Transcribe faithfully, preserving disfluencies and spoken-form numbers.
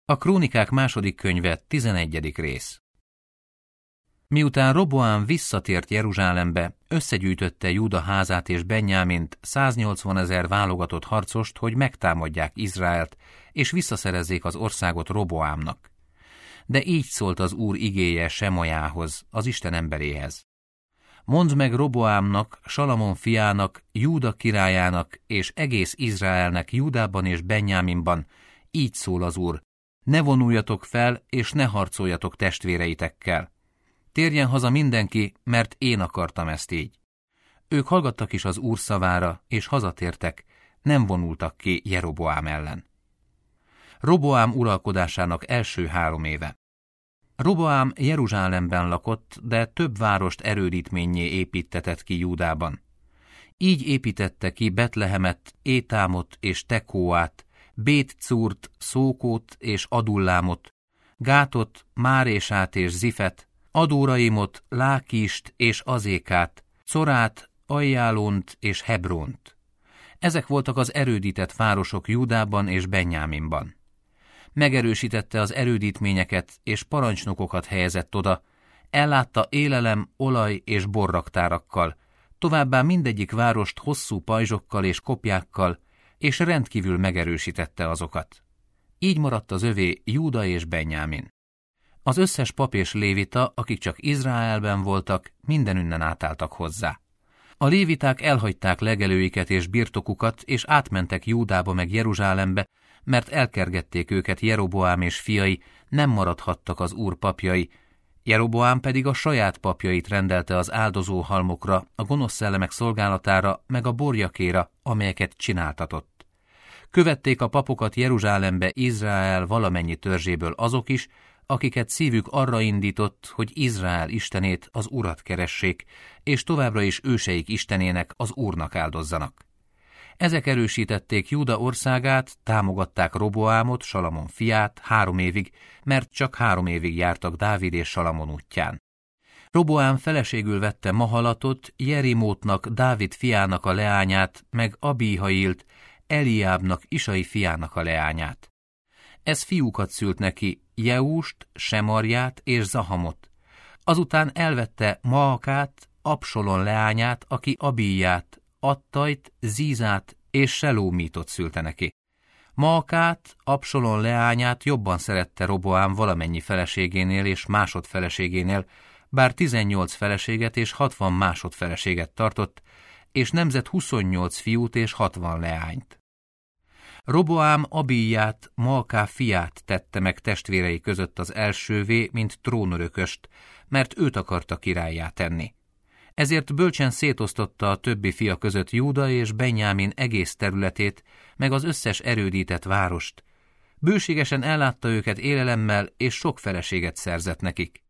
A Krónikák második könyve, tizenegyedik rész. Miután Roboám visszatért Jeruzsálembe, összegyűjtötte Júda házát és Benjámint, száznyolcvanezer válogatott harcost, hogy megtámadják Izraelt, és visszaszerezzék az országot Roboámnak. De így szólt az Úr igéje Semajához, az Isten emberéhez. Mondd meg Roboámnak, Salamon fiának, Júda királyának és egész Izraelnek Júdában és Benjáminban, így szól az Úr, ne vonuljatok fel, és ne harcoljatok testvéreitekkel. Térjen haza mindenki, mert én akartam ezt így. Ők hallgattak is az Úr szavára, és hazatértek, nem vonultak ki Jeroboám ellen. Roboám uralkodásának első három éve. Roboám Jeruzsálemben lakott, de több várost erődítménnyé építtetett ki Júdában. Így építette ki Betlehemet, Étámot és Tekóát, Bét-Cúrt, Szókót és Adullámot, Gátot, Márésát és Zifet, Adóraimot, Lákist és Azékát, Corát, Ajjálont és Hebront. Ezek voltak az erődített városok Júdában és Benjáminban. Megerősítette az erődítményeket és parancsnokokat helyezett oda, ellátta élelem, olaj és borraktárakkal, továbbá mindegyik várost hosszú pajzsokkal és kopjákkal, és rendkívül megerősítette azokat. Így maradt az övé Júda és Benjámin. Az összes pap és lévita, akik csak Izraelben voltak, mindenünnen átálltak hozzá. A léviták elhagyták legelőiket és birtokukat, és átmentek Júdába meg Jeruzsálembe, mert elkergették őket Jeroboám és fiai, nem maradhattak az Úr papjai, Jeroboám pedig a saját papjait rendelte az áldozó halmokra, a gonosz szellemek szolgálatára, meg a borjakéra, amelyeket csináltatott. Követték a papokat Jeruzsálembe Izrael valamennyi törzséből azok is, akiket szívük arra indított, hogy Izrael istenét, az Urat keressék, és továbbra is őseik istenének, az Úrnak áldozzanak. Ezek erősítették Júda országát, támogatták Roboámot, Salamon fiát három évig, mert csak három évig jártak Dávid és Salamon útján. Roboám feleségül vette Mahalatot, Jerimótnak, Dávid fiának a leányát, meg Abihailt, Eliábnak, Isai fiának a leányát. Ez fiúkat szült neki, Jeúst, Semarját és Zahamot. Azután elvette Maakát, Absalon leányát, aki Abiját, Attajt, Zízát és Selómítot szülte neki. Maakát, Absalon leányát jobban szerette Roboám valamennyi feleségénél és másodfeleségénél, bár tizennyolc feleséget és hatvan másodfeleséget tartott, és nemzett huszonnyolc fiút és hatvan leányt. Roboám Abiját, Maaká fiát tette meg testvérei között az elsővé, mint trónörököst, mert őt akarta királlyá tenni. Ezért bölcsen szétosztotta a többi fia között Júda és Benjámin egész területét, meg az összes erődített várost. Bőségesen ellátta őket élelemmel, és sok feleséget szerzett nekik.